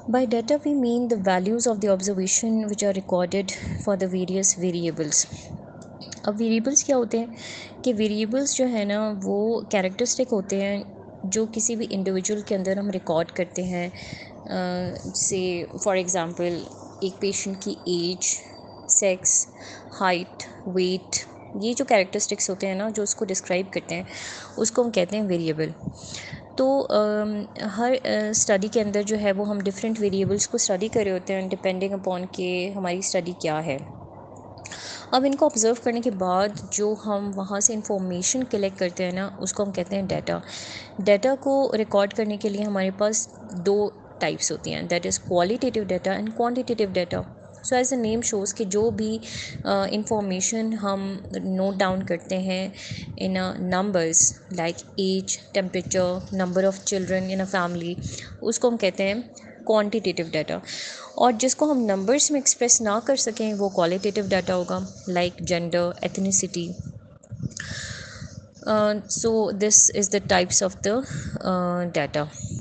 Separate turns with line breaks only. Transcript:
By data we mean the values of the observation which are recorded for the various variables. अब variables क्या होते हैं कि variables जो है ना वो कैरेक्टरिस्टिक होते हैं जो किसी भी इंडिविजुअल के अंदर हम रिकॉर्ड करते हैं। से फॉर एग्ज़ाम्पल एक पेशेंट की एज, सेक्स, हाइट, वेट, ये जो कैरेक्टरिस्टिक्स होते हैं ना जो उसको डिस्क्राइब करते हैं उसको हम कहते हैं वेरिएबल। तो हर स्टडी के अंदर जो है वो हम डिफरेंट वेरिएबल्स को स्टडी कर रहे होते हैं डिपेंडिंग अपॉन के हमारी स्टडी क्या है। अब इनको ऑब्ज़र्व करने के बाद जो हम वहाँ से इंफॉर्मेशन कलेक्ट करते हैं ना उसको हम कहते हैं डाटा। डाटा को रिकॉर्ड करने के लिए हमारे पास दो टाइप्स होती हैं, that is qualitative data and quantitative data. So as the name shows कि जो भी इंफॉर्मेशन हम नोट डाउन करते हैं in numbers like age, temperature, number of children in a family, उसको हम कहते हैं क्वांटिटेटिव डाटा। और जिसको हम नंबर्स में एक्सप्रेस ना कर सकें वो क्वालिटेटिव डाटा होगा, like gender, ethnicity. So this is the types of the data.